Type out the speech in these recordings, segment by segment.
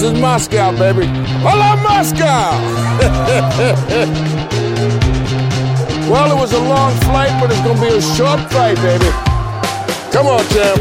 is Moscow, baby. Hello, Moscow! Well, it was a long flight, but it's gonna be a short flight, baby. Come on, champ.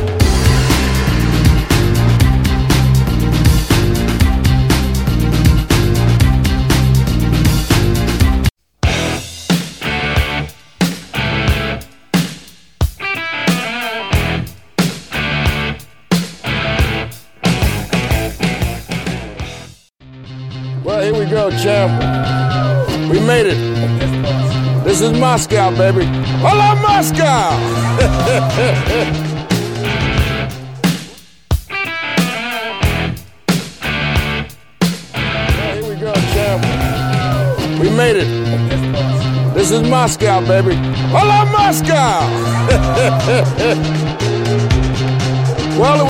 Well, here we go, champ. We made it. This is Moscow, baby. Hello, Moscow! Well, here we go, champ. We made it. This is Moscow, baby. Hello, Moscow! Well,